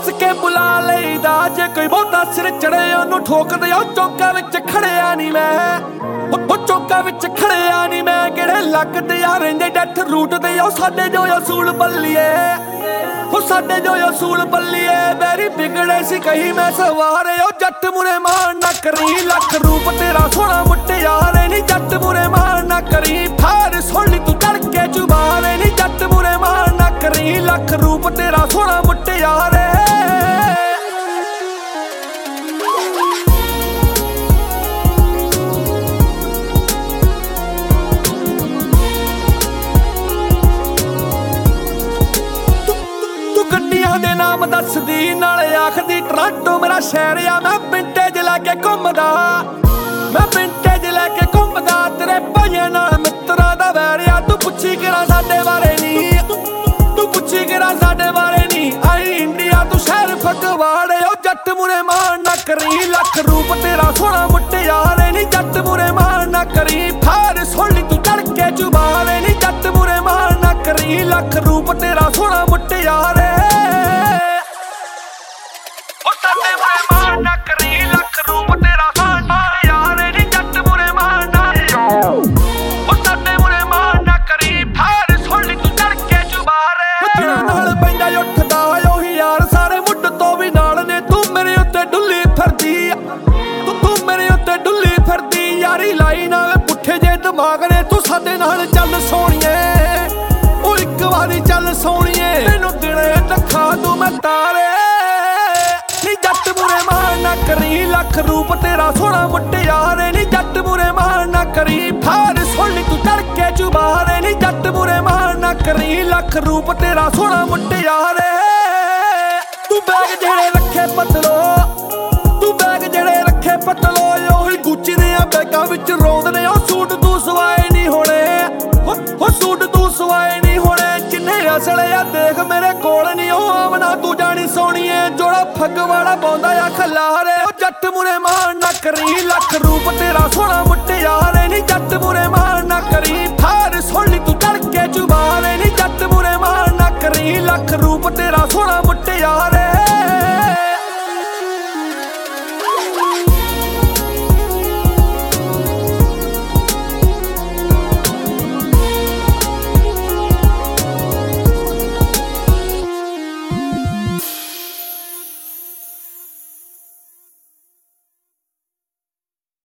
हस के बुला लईदा जे कोई बहुता सिर चढ़े ओनू ठोक दे चौका विच खड़िया नी मैं चौका विच खड़िया नी मैं किहड़े लगदे आ रहिंदे डैथ रूट दे साडे जो असूल बल्लीए साडे जो असूल बल्लीए बैरी बिगड़े सी कही मैं सवारे जट मुरे मान ना करी लख रूप तेरा सोहना मुटियारे नी जट मुरे मान ना करी फार सुन तू तड़के जुबारे नी जट मुरे मान ना करी लख रूप तेरा सोहना मुटियारे दे नाम दसदी नाले आखदी टोरंटो मेरा शहर आ मैं विंटेज लैके घुमदा मैं विंटेज लैके घुमदा तेरे भाइयां नाल मित्तरां दा वैर आ तू पुछी करा साडे बारे नी तू पुछी करा साडे बारे नी आई इंडिया तू शहर फगवाड़े जट मुरे मान ना करी लख रूप तेरा सोहना मुटियारे नी जट मुरे मान ना करी फार सुन तू तड़के जुबारे नी जट मुरे मान ना करी लख रूप तेरा सोहना मुटियारे ना करी लख रूप तेरा सोहना मुटियारे नी जट मुरे मान ना साडे मुरे मान ना करी फार सुन तू तड़के जुबारे तेरे नाल पैंदा उठदा ओही यार सारे मुੱਢ ਤੋਂ ਵੀ ਨਾਲ ਨੇ तू मेरे उत्ते डुल्ली फिरदी तू मेरे उत्ते डुल्ली फिरदी यारी लाई नाल पुੱਠੇ जे दिमाग ने तू साडे नाल चल सोहणीए ओ इक वारी चल सोहणीए मैनू दिने दिखा तू मैं तारे जट मुरे मान ना करी लख रूप तेरा सोहना मुटियारे नी जट मुरे मान ना करी फार सुन तू तड़के जुबारे नी जट मुरे मान ना करी लख रूप तेरा सोहना मुटियारे तू बैग जेड़े रखे पतलो तू बैग जेड़े रखे पतलो ओही गुच्ची दे बैगां विच रोंदने सूट तू सवाए नहीं होने सूट तू सवाए नहीं होने जिन्ने असले आ देख मेरे कोल नहीं आमना तू जानी सोहणीए जोड़ा फगवाड़ा पाउंदा आ खलारे जट मुरे मान ना करी लख रूप तेरा सोहना मुटियारे नी जट मुरे मान